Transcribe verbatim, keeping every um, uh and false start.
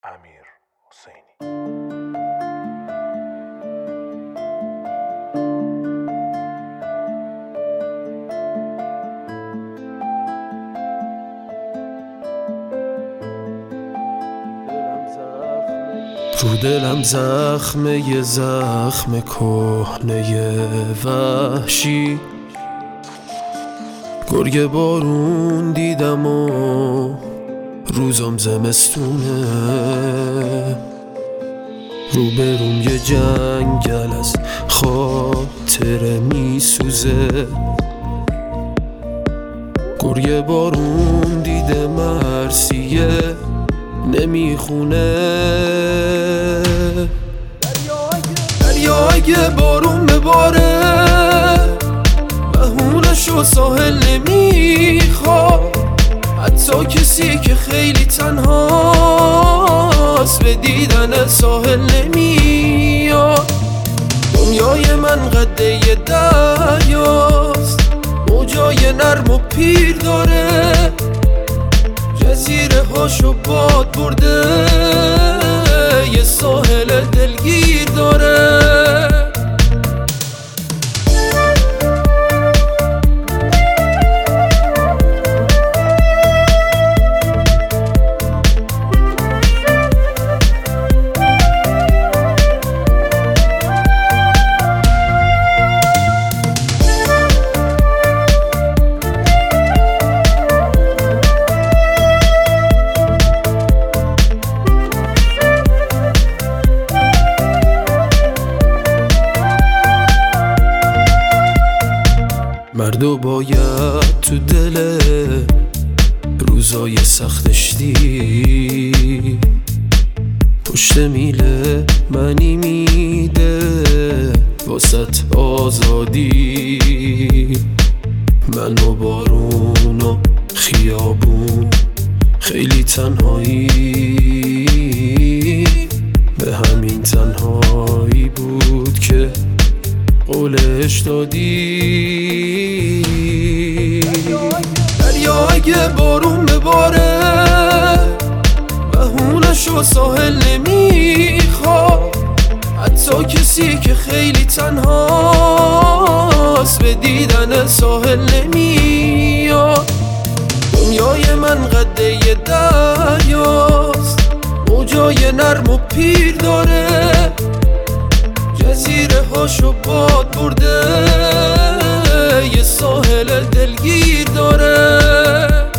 امیر حسینی. رو دلم زخمه یه زخم کهنه وحشی، گرگ بارون دیدم و روزم زمستونه. روبروم یه جنگل از خاطره میسوزه، گرگ بارون دیده مرسیه نمیخونه. دریا اگه بارون بباره بهونشو ساحل نمیخواد، حتی کسی که خیلی تنهاست به دیدن ساحل نمیاد. دنیای من قده یه دریاست، موجای نرم و پیر داره، جزیره هاشو باد برده، یه ساحل دلگیر داره. مردو باید تو دل روزای سختش دی، پشت میله منی میده واسط آزادی. من و بارون و خیابون خیلی تنهایی، به همین تنهایی بود که قولش دادی. دریا اگه بارون بباره بهونشو ساحل نمیخواد، حتی کسی که خیلی تنهاست به دیدن ساحل نمیاد. دنیای من قده یه دریاست، موجای نرم و پیر داره، جزیره هاشو باد برده، یه ساحل دلگیر داره.